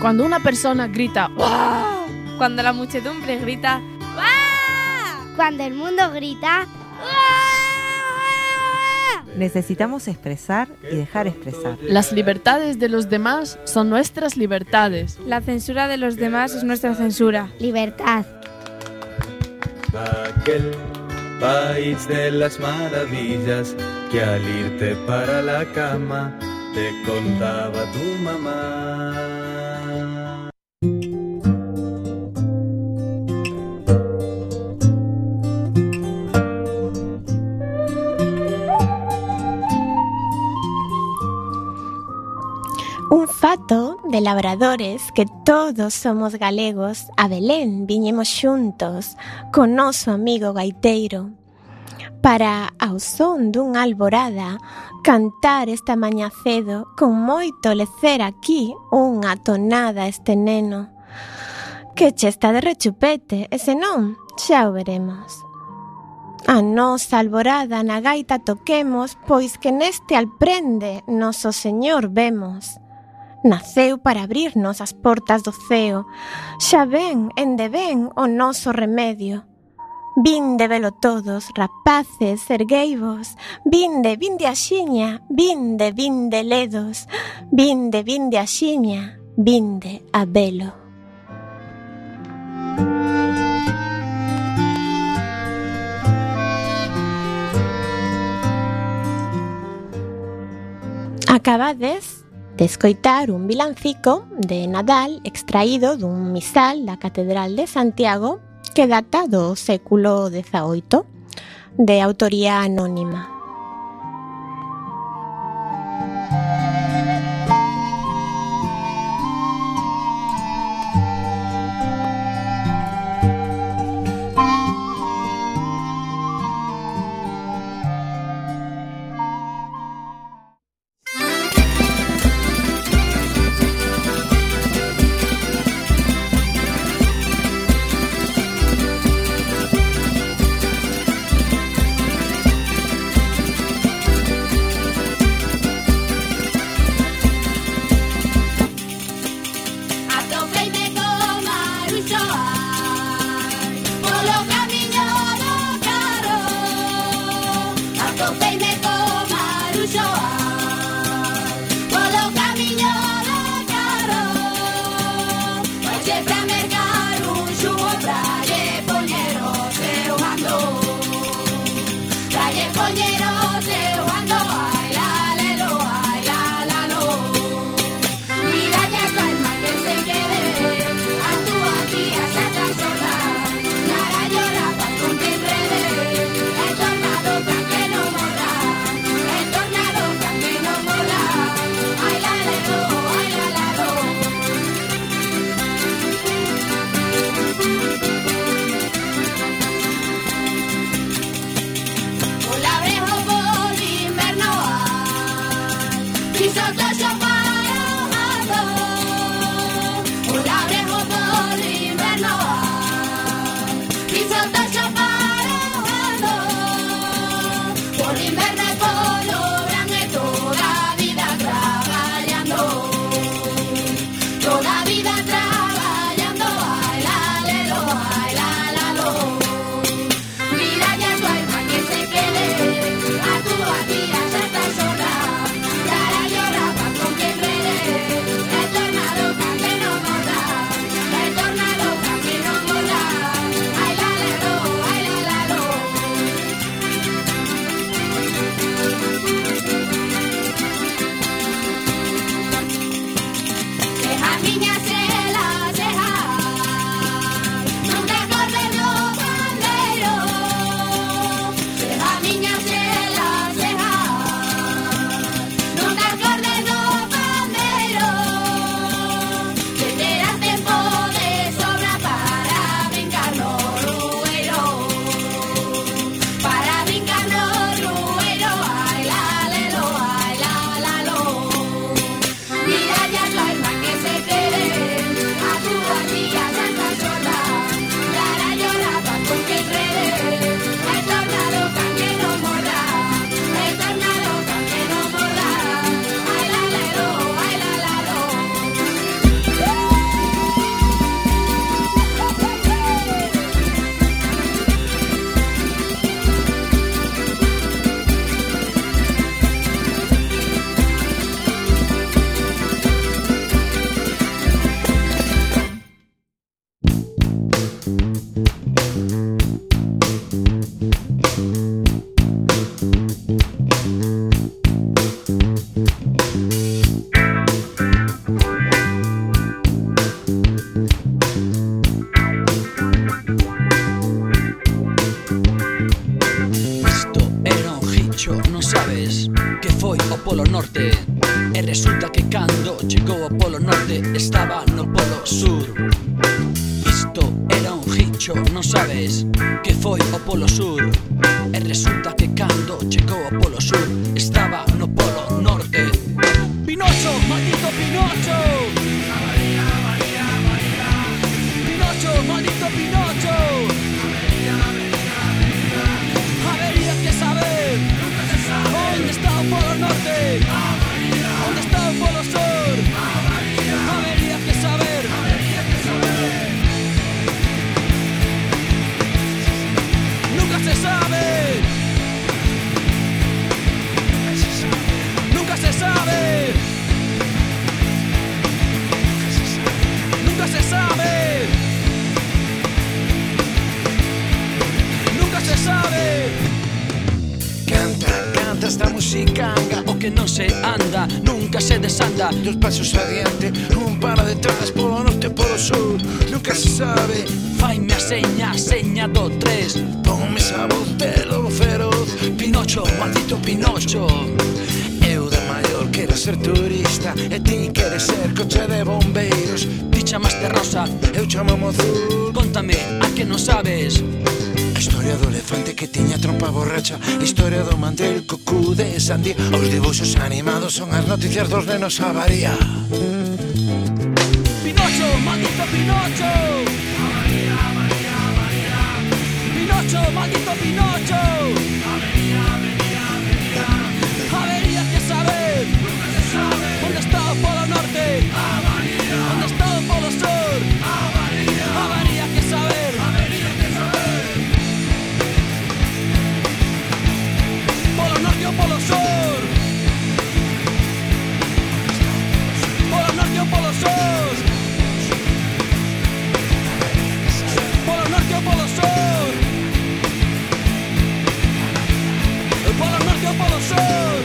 Cuando una persona grita ¡Wow! Cuando la muchedumbre grita ¡Wow! Cuando el mundo grita ¡Wow! Necesitamos expresar y dejar expresar. Las libertades de los demás son nuestras libertades. La censura de los demás es nuestra censura. Libertad. Aquel país de las maravillas que al irte para la cama te contaba tu mamá. Un fato de labradores que todos somos galegos, a Belén viñemos xuntos con noso amigo gaiteiro para, ao son dunha alborada, cantar esta mañá cedo con moito lecer aquí unha tonada este neno. Que che está de rechupete, e se non, xa o veremos. A nosa alborada na gaita toquemos, pois que neste alprende noso Señor vemos. Naceu para abrirnos as portas do ceo, xa ven, ende ven o noso remedio. Vinde velo todos, rapaces, ergueivos, vinde, vinde axiña, vinde, vinde ledos, vinde, vinde axiña, vinde a velo. Acabades de escoitar un vilancico de Nadal extraído dun misal da Catedral de Santiago que data do século XVIII, de autoría anónima. norte, estaba no polo sur. Isto era un hicho, non sabes que foi o polo sur. E resulta que cando chegou ao polo sur estaba no polo norte. Pinocho, maldito Pinocho. Pinocho, maldito Pinocho. Habería que saber onde está o polo norte, onde está o polo sur. Habería que saber. Nunca se sabe. Nunca se sabe. Nunca se sabe. Nunca se sabe. Canta, canta esta musicanga. O que non se anda, nunca se desanda. Dos pasos adiante, un para detrás, polo norte, polo sur. Nunca se sabe. Faime a seña do 3. Ponme esa voz de lobo feroz. Pinocho, maldito Pinocho. Eu de maior quero ser turista e ti queres ser coche de bombeiros. Ti chamaste Rosa, eu chamo Azul. Contame, a que non sabes? A historia do elefante que tiña trompa borracha, a historia do mantel co cu de sandía. Os dibuxos animados son as noticias dos nenos avaría. Pinocho, maldito Pinocho. Pinocho, maldito Pinocho. Habería que saber onde está o polo norte, onde está o polo sur. Habería que saber. Polo norte ou polo sur. Polo norte ou polo sur. Polo norte ou polo sur. Polo norte ou polo sur.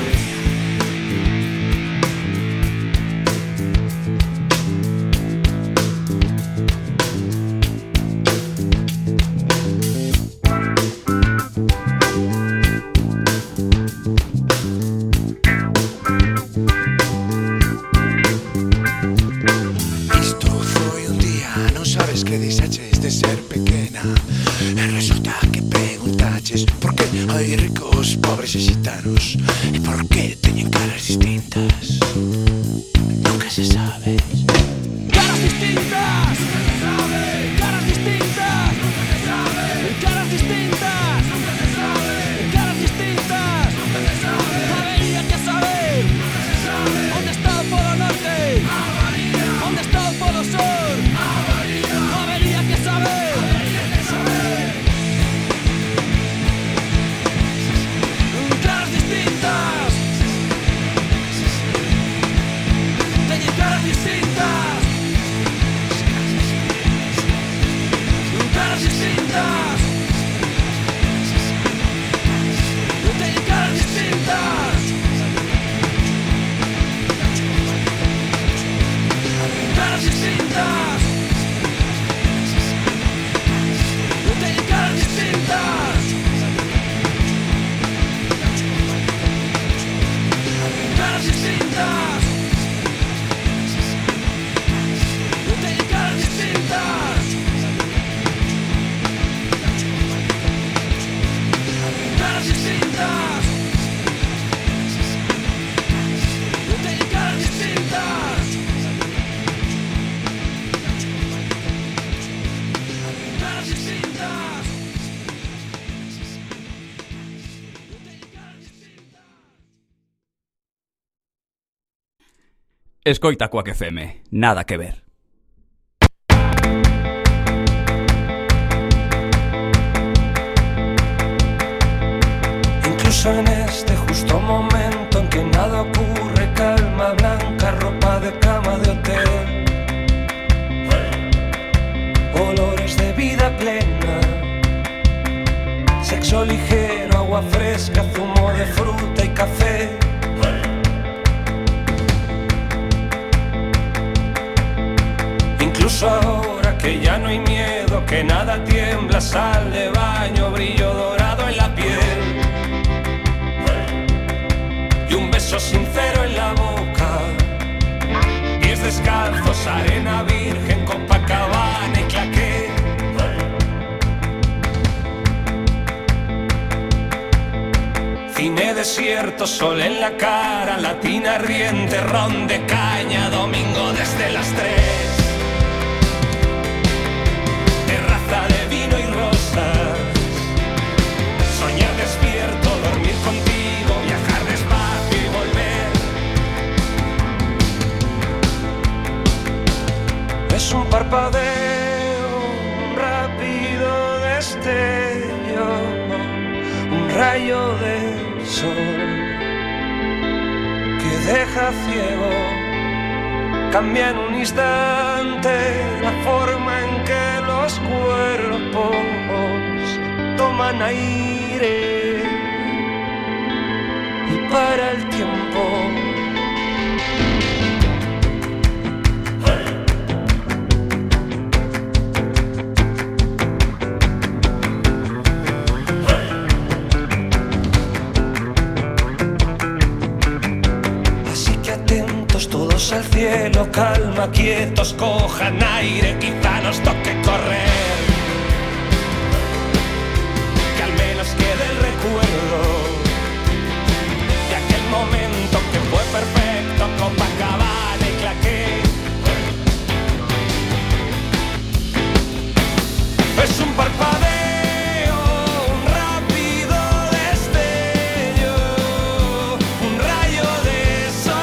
Isto foi un día, non sabes que dixaches de ser pequena. E resulta que preguntaches por que hai ricos, pobres e xitanos, e por que teñen caras distintas. Nunca se sabe. Caras distintas. Caras distintas. Caras distintas. Caras distintas. Habería que saber onde está o polo norte, onde está o polo sur. Habería que saber. Caras distintas. Teñen caras distintas. Caras distintas. Teñen caras distintas. Caras distintas. Teñen caras distintas. Caras distintas. Teñen caras distintas. Caras distintas. Teñen caras distintas. Caras distintas. Escoita Quack FM, nada que ver. Incluso en este justo momento en que nada ocurre, calma blanca, ropa de cama de hotel, olores de vida plena, sexo ligero, agua fresca, zumo de fruta y café. Incluso ahora que ya no hay miedo, que nada tiembla, sal de baño, brillo dorado en la piel y un beso sincero en la boca. Y es descalzos, arena virgen, Copacabana y claqué. Cine desierto, sol en la cara, latina ardiente, ron de caña, domingo desde las 3. Terraza de vino y rosas, soñar despierto, dormir contigo, viajar despacio y volver. Es un parpadeo, un rápido destello, un rayo de sol que deja ciego. Cambia en un instante la forma en que los cuerpos toman aire y para el tiempo. Todos al cielo, calma, quietos, cojan aire, quizá nos toque correr. Que al menos quede el recuerdo de aquel momento que fue perfecto, Copacabana y claqué. Es un parpadeo, un rápido destello, un rayo de sol.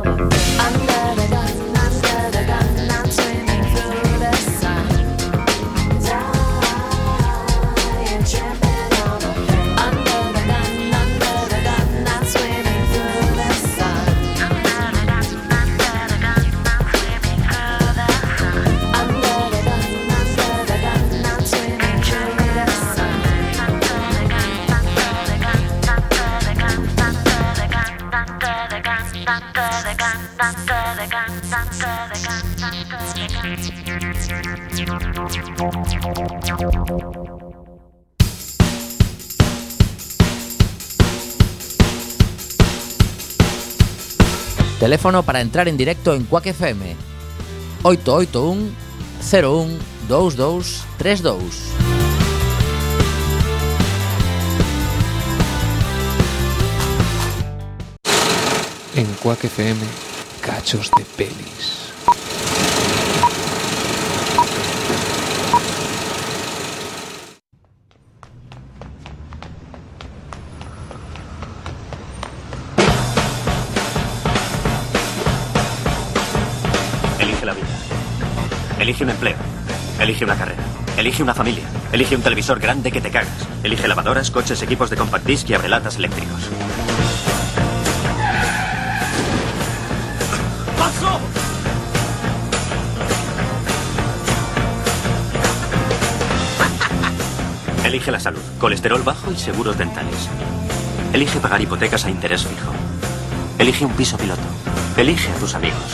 Teléfono para entrar en directo en Quack FM 881 01 22 32. En Quack FM, cachos de pelis. Elige la vida. Elige un empleo. Elige una carrera. Elige una familia. Elige un televisor grande que te cagas. Elige lavadoras, coches, equipos de compact disc y abrelatas eléctricos. ¡Paso! Elige la salud, colesterol bajo y seguros dentales. Elige pagar hipotecas a interés fijo. Elige un piso piloto. Elige a tus amigos.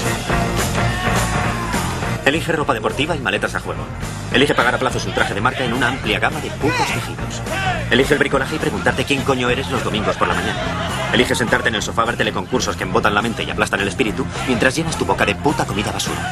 Elige ropa deportiva y maletas a juego. Elige pagar a plazos un traje de marca en una amplia gama de putos tejidos. Elige el bricolaje y preguntarte quién coño eres los domingos por la mañana. Elige sentarte en el sofá a ver teleconcursos que embotan la mente y aplastan el espíritu mientras llenas tu boca de puta comida basura.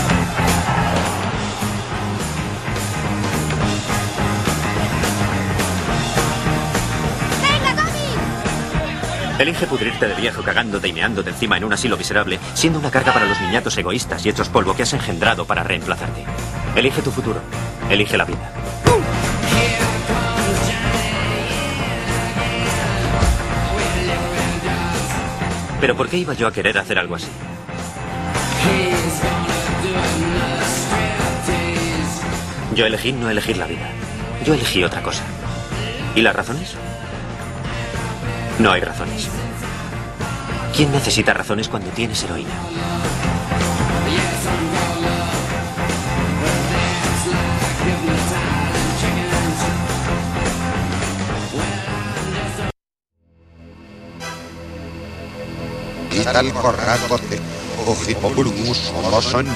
Elige pudrirte de viejo cagándote y meándote encima en un asilo miserable, siendo una carga para los niñatos egoístas y hechos polvo que has engendrado para reemplazarte. Elige tu futuro. Elige la vida. ¿Pero por qué iba yo a querer hacer algo así? Yo elegí no elegir la vida. Yo elegí otra cosa. ¿Y las razones? No hay razones. ¿Quién necesita razones cuando tienes heroína? Ital korrakote, ohipopulumus oloson.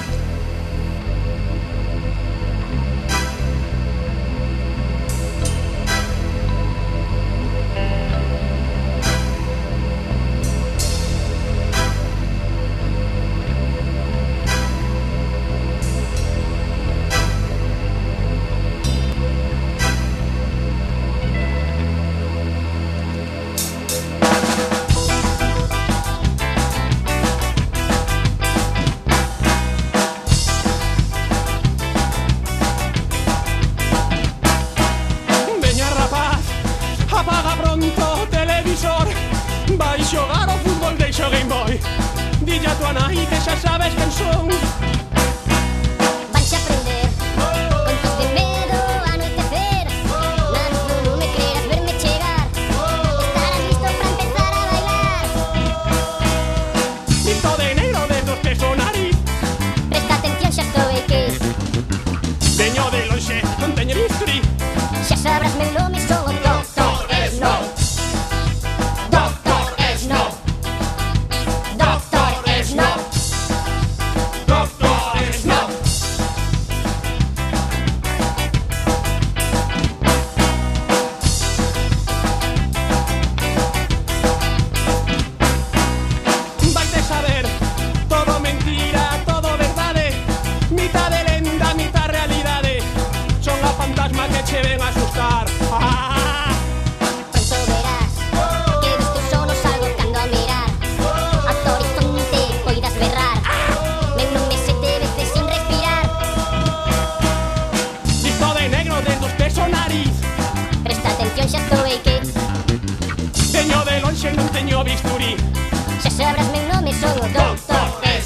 Teño de lonxe non teño bisturí. Se sabrasme o nome son o doutor.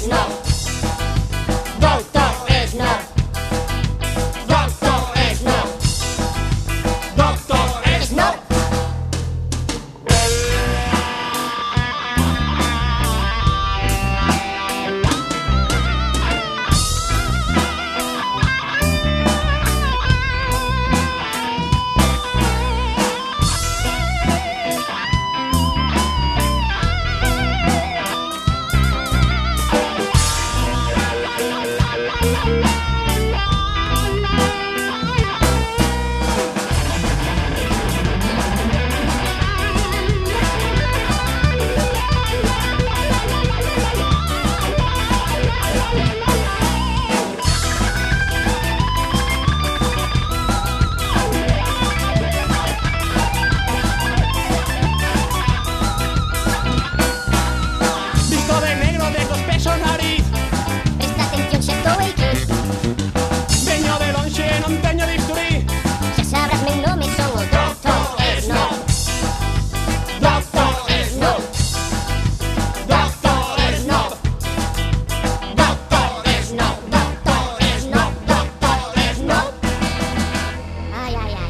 Snow. Doctor Snow. Doctor Snow. Doctor Snow. Visto de negro de 2 pesos nariz. Presta atención se todo y que Veño de lonxe, non teño bisturí. xa sabrás meu nome son o Doctor Snow. Doctor Snow. Doctor Snow. Doctor Snow. Doctor Snow. Doctor Snow. Ai, ai, ai.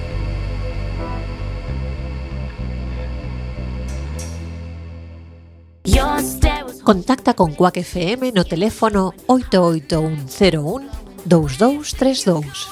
Contacta con Quack FM no teléfono 88101 2232.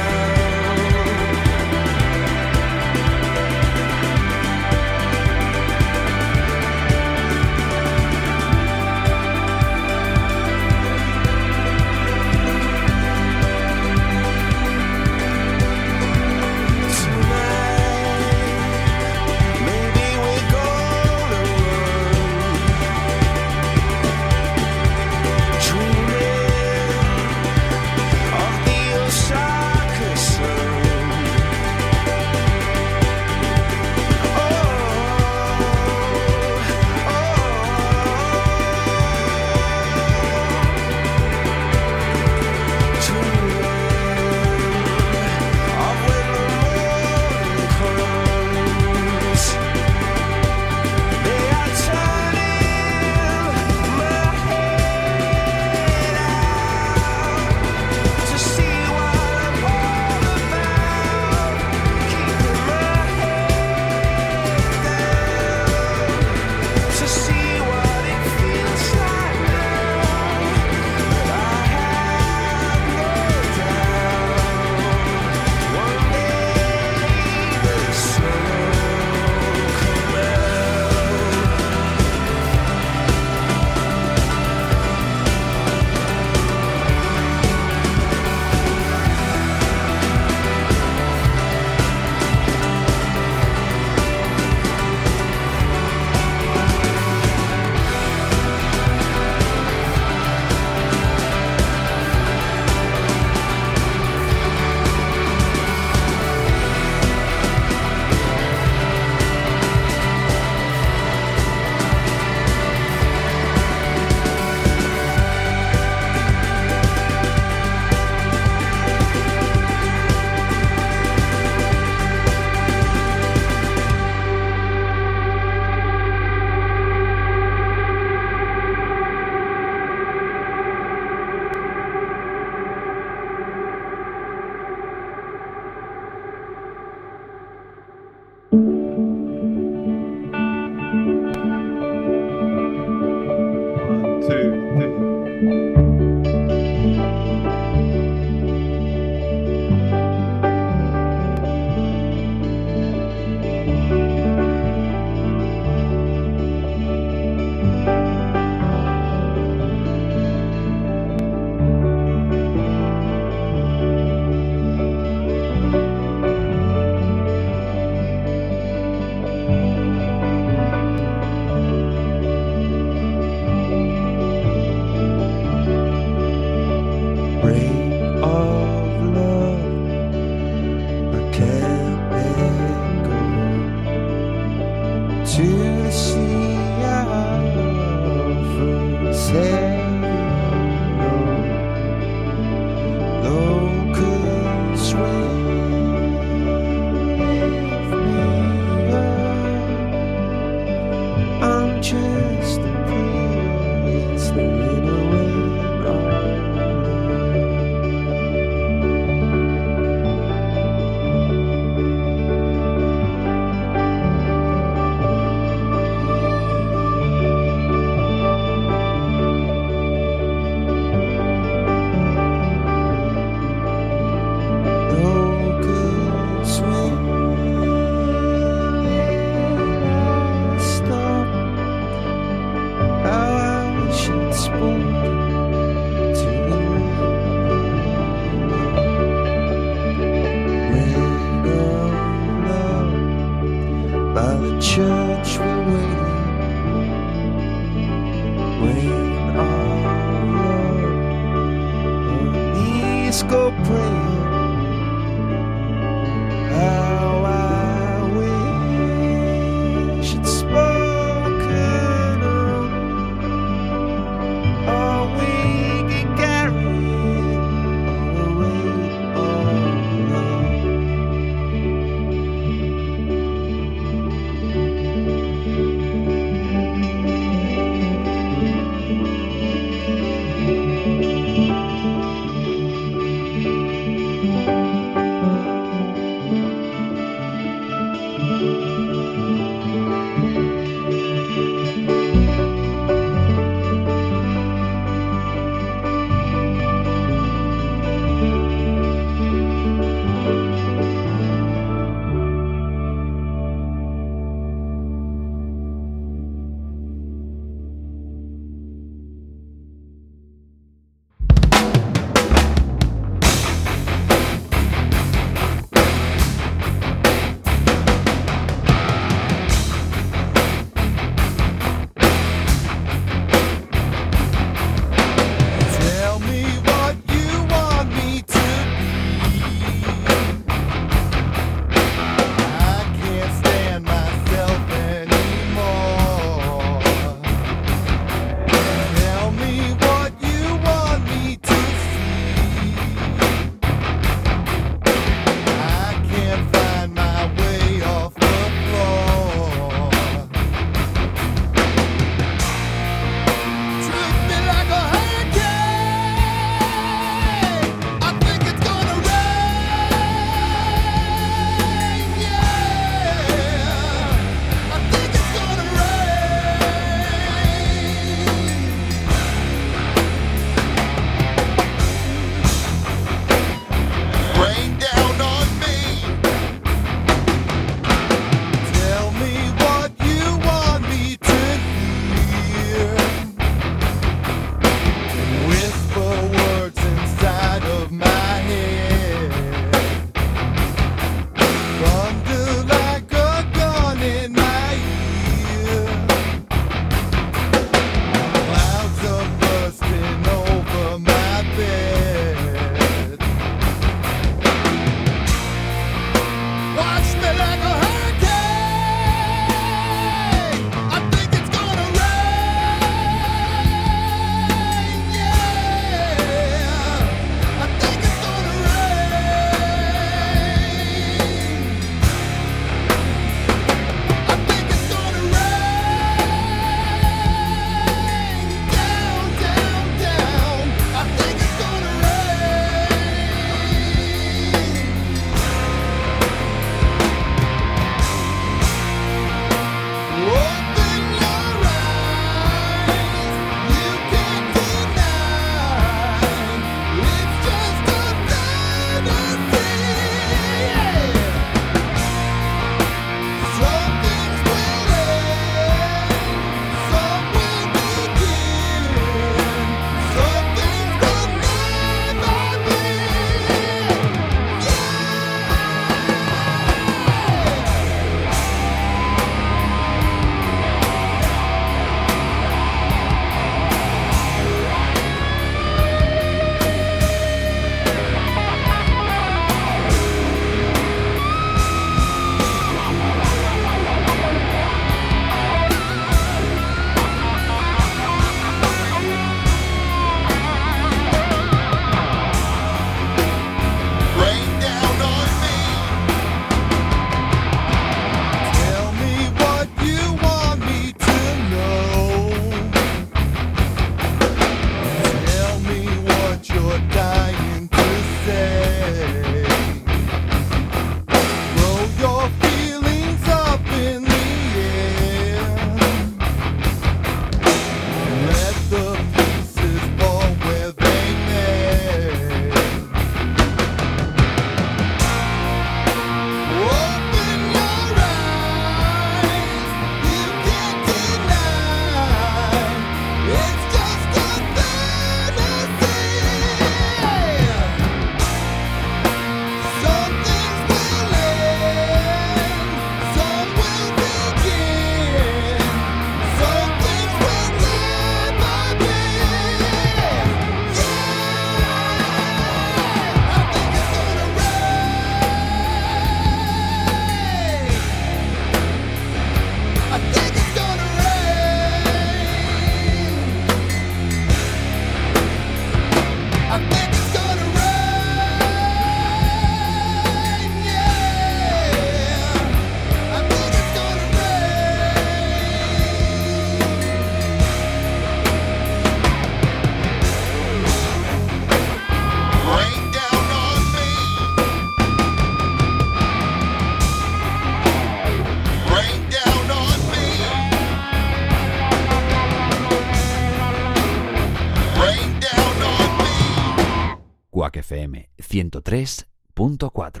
Quack FM 103.4.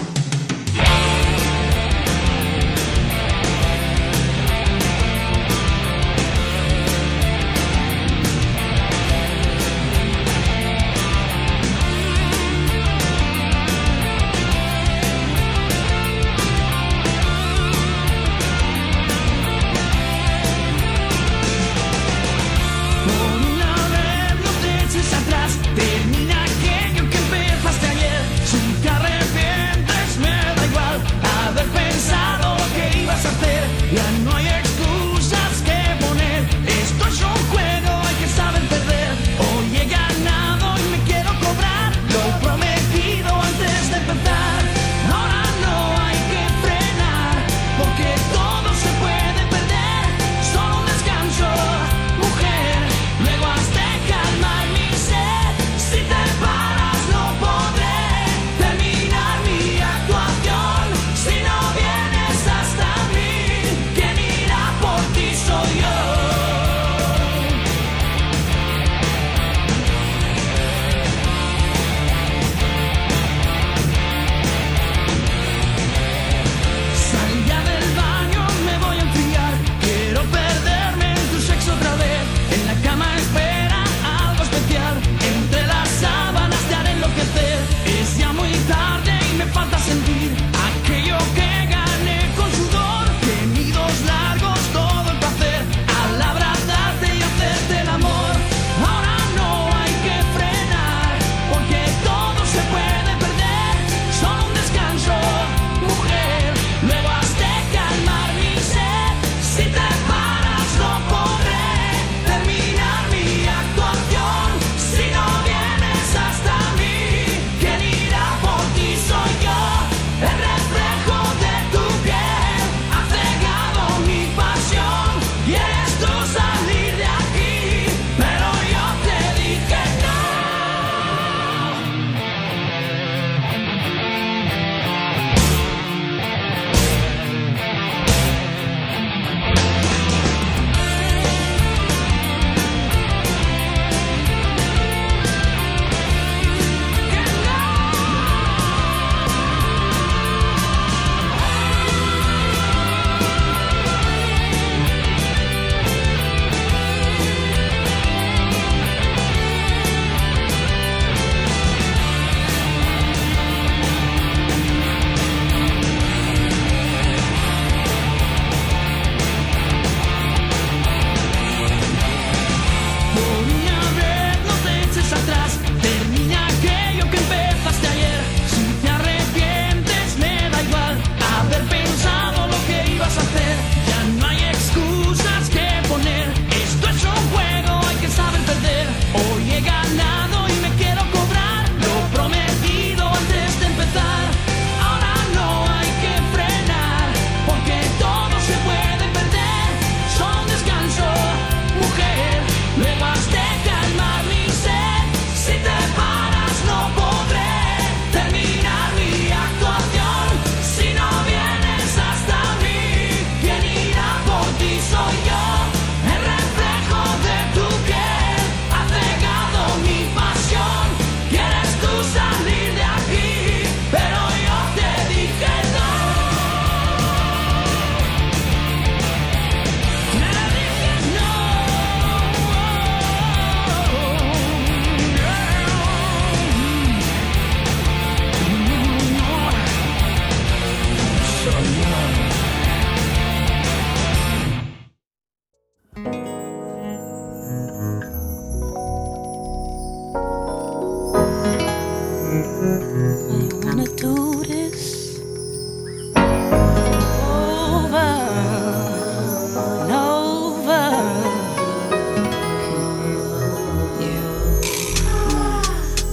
Termina aquello que empezaste ayer. Si te arrepientes me da igual haber pensado lo que ibas a hacer. Ya no hay excusas que poner. Esto es un juego, hay que saber perder. Hoy he ganado y me quiero cobrar lo prometido antes de empezar. Ahora no hay que frenar, porque todo se puede perder. Solo un descanso, mujer, luego has de calmar mi sed. Si te paras no podré terminar mi actuación. Si no vienes hasta mí, quien irá por ti soy yo. Sal ya del baño, me voy a enfriar. Quiero perderme en tu sexo otra vez. En la cama espera algo especial. Entre las sábanas te haré enloquecer. Es ya muy tarde y me falta sentir aquello que gané con sudor. Gemidos largos, todo el placer al abrazarte y hacerte el amor. Ahora no hay que frenar, porque todo se puede perder. Solo un descanso, mujer, luego has de calmar mi sed. Si te paras no podré terminar mi actuación. Si no vienes hasta mí, quien irá por ti soy yo. El reflejo de tu piel ha cegado mi pasión. Quieres tú salir de aquí, pero yo te dije no. Por una vez no te eches atrás. Termina aquello que empezaste ayer. Si te arrepientes me da igual haber pensado lo que ibas a hacer. Ya no hay excusas que poner. Esto es un juego, hay que saber perder. Hoy he ganado y me quiero cobrar lo prometido antes de empezar. Ahora no hay que frenar, porque todo se puede perder. Solo un descanso, mujer, luego has de calmar mi sed. Si te paras no podré terminar mi actuación. Si no vienes hasta mí, quien irá por ti soy yo. El reflejo de tu piel ha cegado mi pasión. Quieres tú salir de aquí, pero yo te dije no. Me dije no. Soy yo. You wanna do this over and over? Yeah.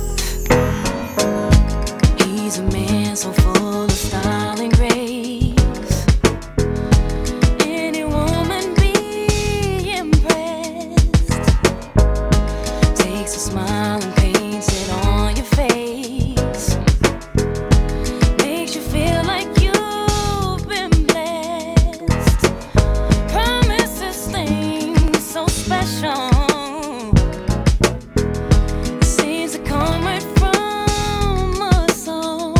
a man so full of style and grace. Any woman be impressed. Takes a smile and paints it on your face. Makes you feel like you've been blessed. Promises things so special. Seems to come right from a song.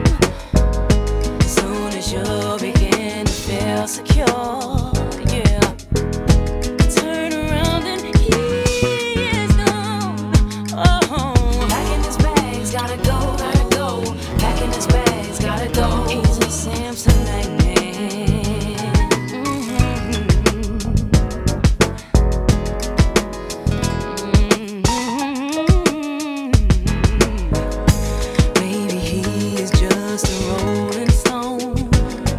Soon as you begin to feel secure, yeah. Turn around and he is gone. Oh, packing his bags, gotta go, gotta go. Packing his bags, gotta go. He's a Samsonite man. Maybe he is just a rolling stone,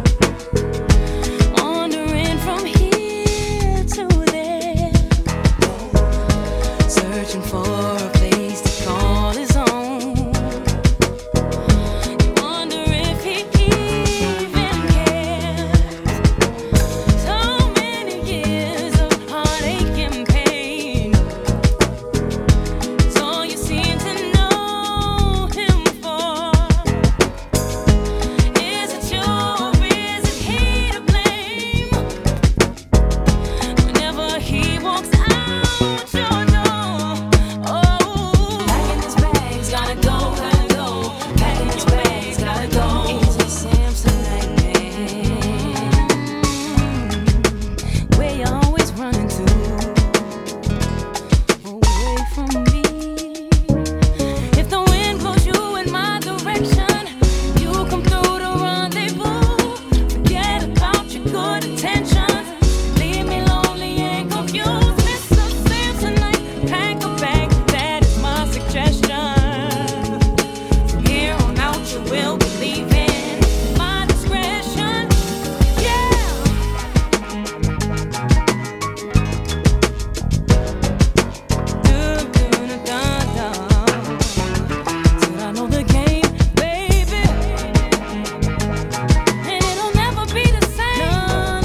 wandering from here to there, searching for a place to call his own. You wonder if he even cares. So many years of heartache and pain. It's all you seem to know him for. Is it you or is it he to blame? Whenever he walks out your door, oh, packing his bags, gotta go, gotta go. Packing his bags, gotta go. He's a Samsonite man. Where you always running to? Away from me. If the wind blows you in my direction, you come through the rendezvous. Forget about your good intentions. Leave me lonely and confused. Mr. Samsonite, pack a bag. That is my suggestion. From here on out, you will be leaving my discretion. Yeah. Said I know the game, baby, and it'll never be the same.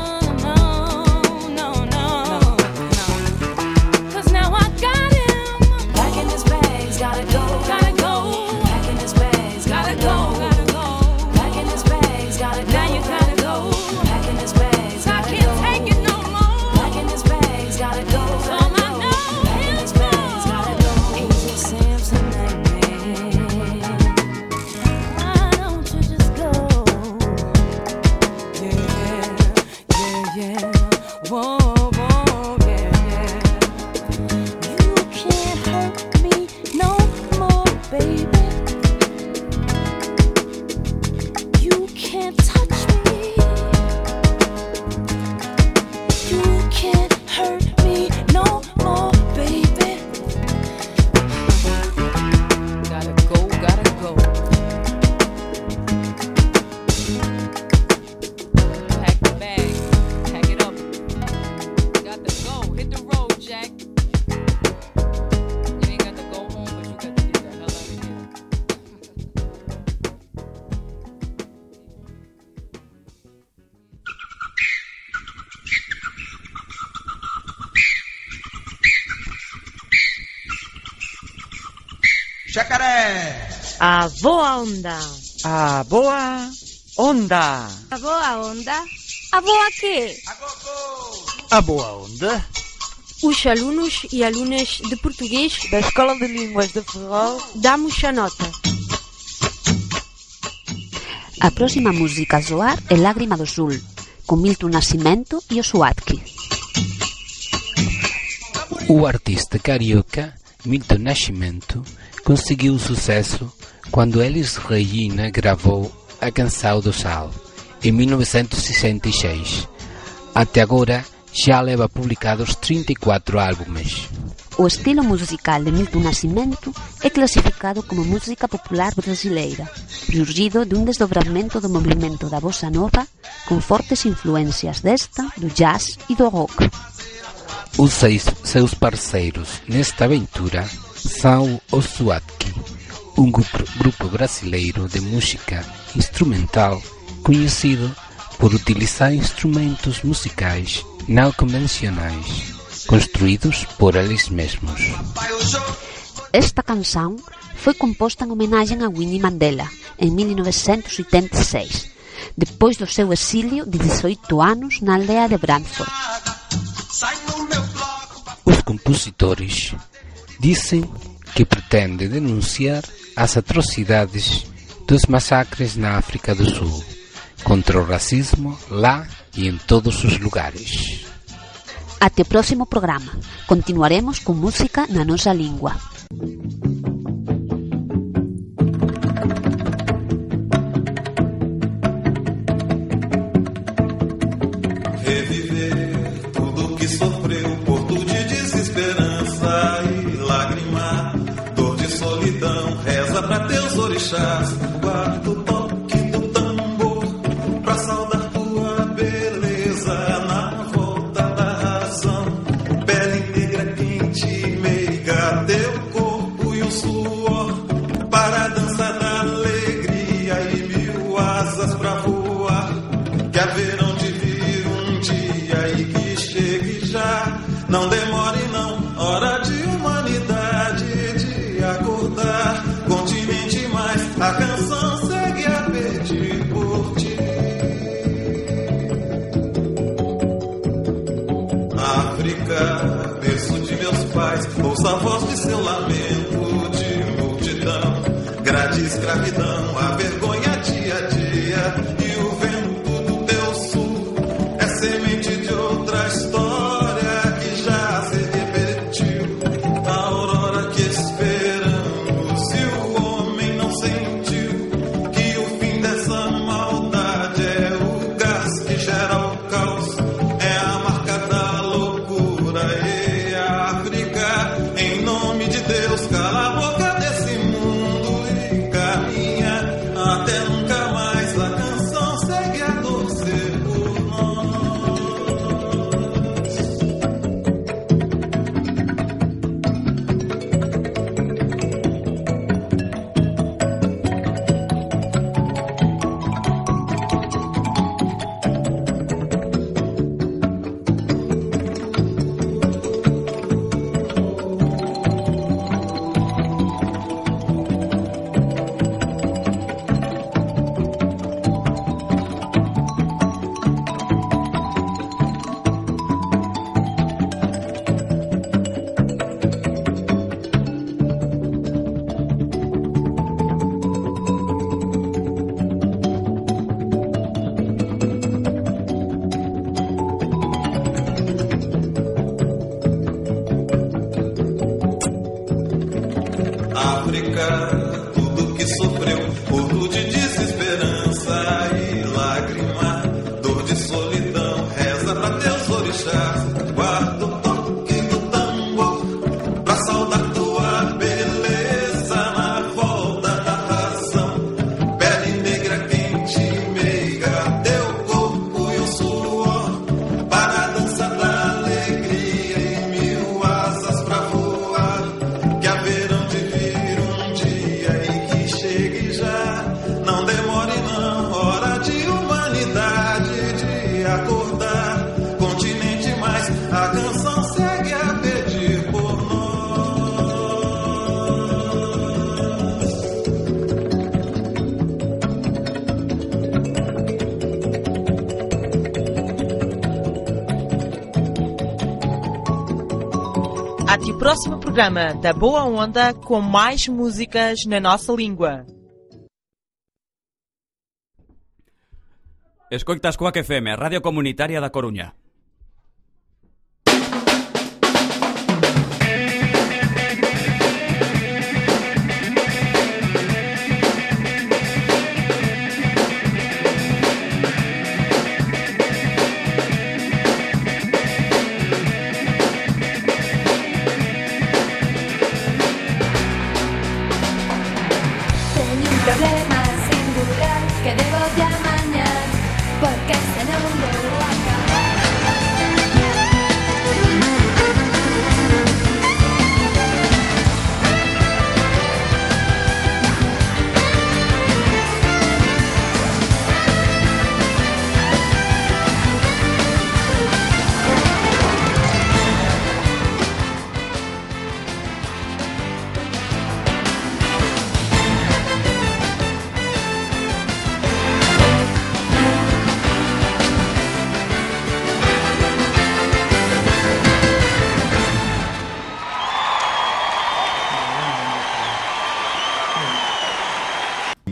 No. 'Cause now I got him. Packing his bags, gotta go, gotta go. Packing his bags, gotta go, gotta go. Packing his bags, gotta go. Now you gotta go. Packing his bags, I can't take it no more. Packing his bags, gotta go. So I know packing his bags, gotta go. He's a Samsonite man. Why don't you just go? Yeah. Whoa, yeah. You can't hurt me no more, baby. You can't touch me. You can't hurt me no more, baby. Gotta go. Pack the bag, pack it up. Got to go, hit the road, Jack. You ain't got to go home, but you got to get the hell out of here. Jacaré! A boa onda. A boa onda! A boa onda. A boa quê? A boa onda! Os alunos e alunas de português da Escola de Línguas de Ferrol damos a nota. A próxima música a soar é Lágrima do Sul, con Milton Nascimento e o Suatki. O artista carioca Milton Nascimento conseguiu sucesso quando Elis Regina gravou A Canção do Sal, em 1966. Até agora já leva publicados 34 álbumes. O estilo musical de Milton Nascimento é clasificado como música popular brasileira, surgido de un desdobramento do movimento da bossa nova con fortes influencias desta, do jazz e do rock. Os seus parceiros nesta aventura são o Suatki, um grupo brasileiro de música instrumental conhecido por utilizar instrumentos musicais não convencionais, construídos por eles mesmos. Esta canção foi composta em homenagem a Winnie Mandela, em 1986, depois do seu exílio de 18 anos na aldeia de Brantford. Os compositores dizem que pretende denunciar as atrocidades dos massacres na África do Sul, contra o racismo lá e em todos os lugares. Até o próximo programa. Continuaremos com música na nossa língua. Reviver tudo que sofreu, porto de desesperança e lágrima, dor de solidão, reza pra teus orixás, guarda o toque do tambor, pra saudar tua beleza na volta da razão, pele negra quente, meiga, teu corpo e o suor, para a dança da alegria e mil asas pra voar, que haverão de vir um dia e que chegue já, não demore não, hora de humanidade, de acordar, continente mais, a canção segue a pedir por ti. África, berço de meus pais, ouça a voz de seu lamento de multidão, grade escravidão, a vergonha dia a dia, e o vento do teu sul é semente de outra história que já se repetiu, a aurora que esperamos, e o homem não sentiu que o fim dessa maldade é o gás que gera o caos, é a marca da loucura. E a África, em nome de Deus, cala a boca desse mundo e caminha até nunca mais, a canção segue a torcer por nós. África, tudo que sofreu, porto de desesperança e lágrima, dor de solidão, reza pra teus orixás, guarda o toque do tambor, pra saudar tua beleza na volta da razão, pele negra quente, meiga, teu corpo e o suor, para a dança da alegria e mil asas pra voar, que haverão de vir um dia e que chegue já, não demore não, hora de humanidade, de acordar, continente mais, a canção segue a pedir por nós. Até o próximo programa da Boa Onda com mais músicas na nossa língua. Escoitas Coac FM, a Radio Comunitaria da Coruña. Tenho um problema singular que debo de amañar, porque senão vou acabar.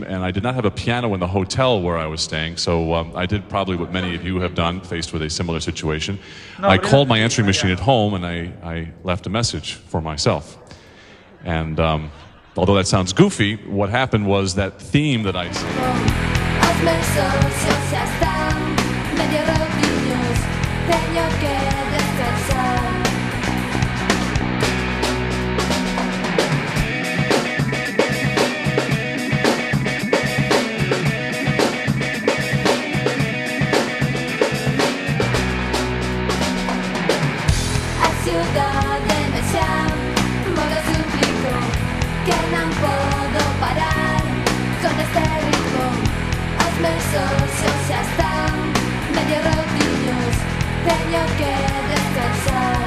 and I did not have a piano in the hotel where I was staying, so I did probably what many of you have done, faced with a similar situation. I called my answering machine at home, and I left a message for myself. And although that sounds goofy, what happened was that theme that I sang. Hazme socios, ya están medio rodillos, tengo que descansar. A ciudad de Messiam, modo suplico, que non podo parar con este ritmo. Hazme socios, ya están medio rodillos, tengo que descansar.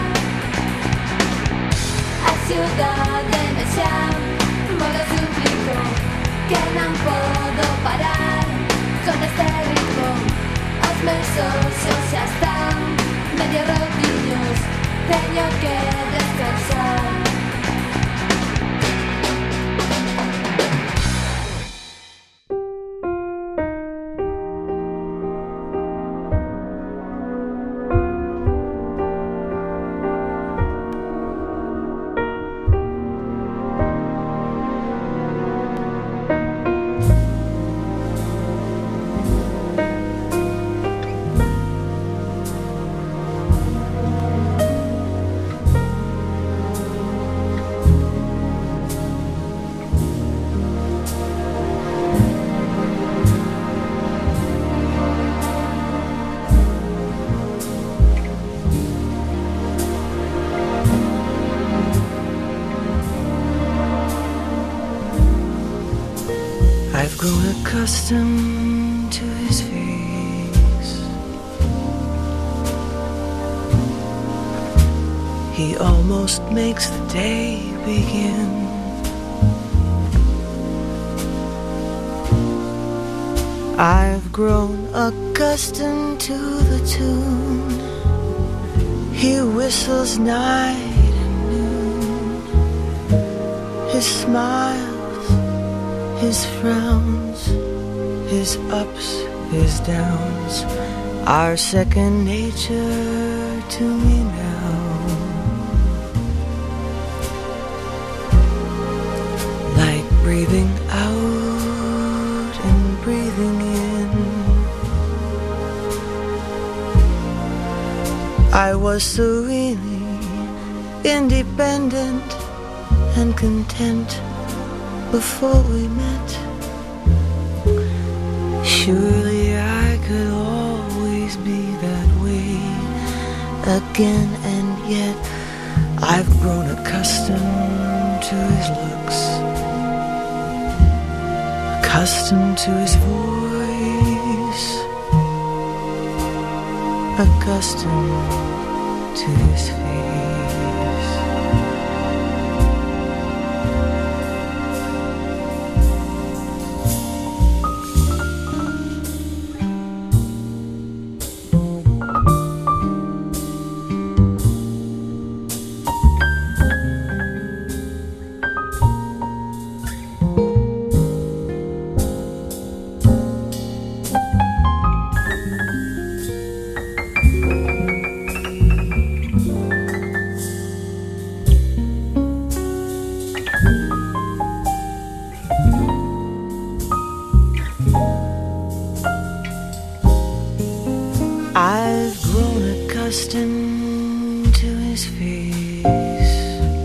A ciudad de Messiam, modo suplico, que non podo parar con este ritmo. Hazme socios, ya están medio rodillos, tengo que descansar. I've grown accustomed to his face. He almost makes the day begin. I've grown accustomed to the tune he whistles night and noon. His smiles, his frowns, his ups, his downs are second nature to me now. Like breathing out and breathing in. I was serenely independent and content before we met. Surely I could always be that way again, and yet I've grown accustomed to his looks, accustomed to his voice, accustomed to his face. I've grown accustomed to his face.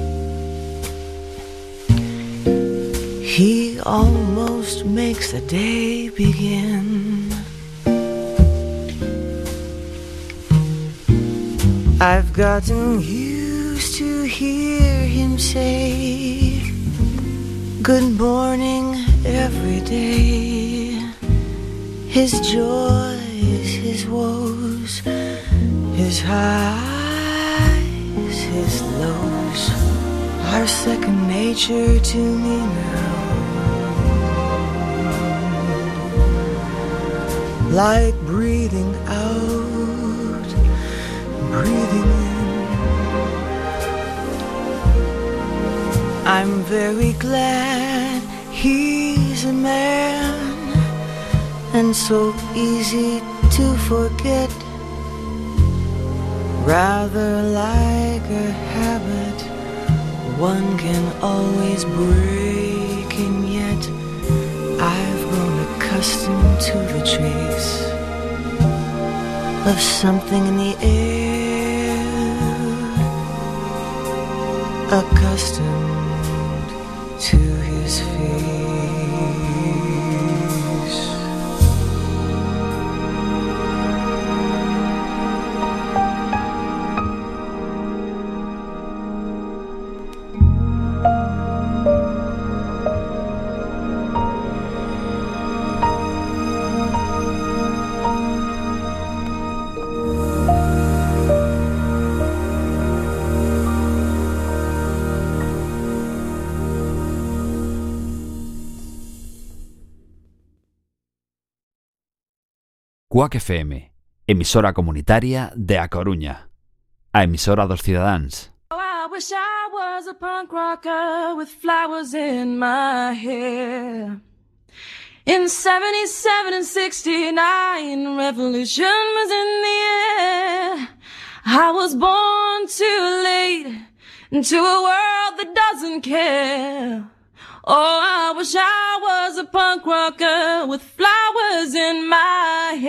He almost makes the day begin. I've gotten used to hear him say good morning every day. His joys, his woes, his highs, his lows are second nature to me now. Like breathing out, breathing in. I'm very glad He's a man, and so easy to forget. Rather like a habit, one can always break, and yet I've grown accustomed to the trace of something in the air, accustomed to his face. Cuac FM, emisora comunitaria de A Coruña, a emisora dos cidadáns. Oh, I wish I was a punk rocker with flowers in my hair. In 77 and 69, revolution was in the air. I was born too late into a world that doesn't care. Oh, I wish I was a punk rocker with flowers in my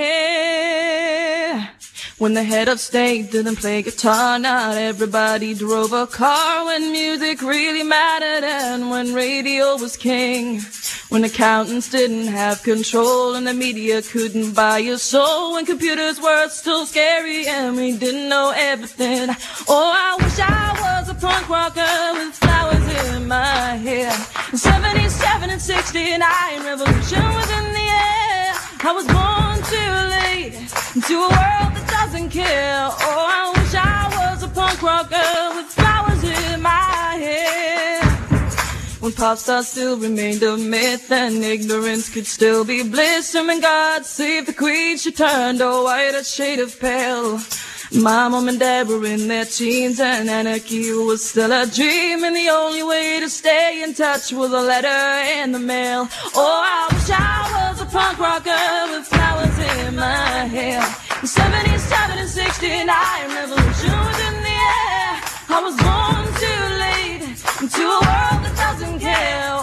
hair. When the head of state didn't play guitar, not everybody drove a car. When music really mattered and when radio was king. When accountants didn't have control and the media couldn't buy your soul. When computers were still scary and we didn't know everything. Oh, I wish I was a punk rocker with flowers in my hair. In 77 and 69, revolution was in the air. I was born too late into a world that doesn't care. Oh, I wish I was a punk rocker with flowers in my hair. When pop stars still remained a myth and ignorance could still be bliss. And when God save the queen, she turned a whiter shade of pale. My mom and dad were in their teens and anarchy was still a dream. And the only way to stay in touch was a letter in the mail. Oh, I wish I was a punk rocker with flowers in my hair. In 77 and 69, revolution was in the air. I was born too late into a world that doesn't care.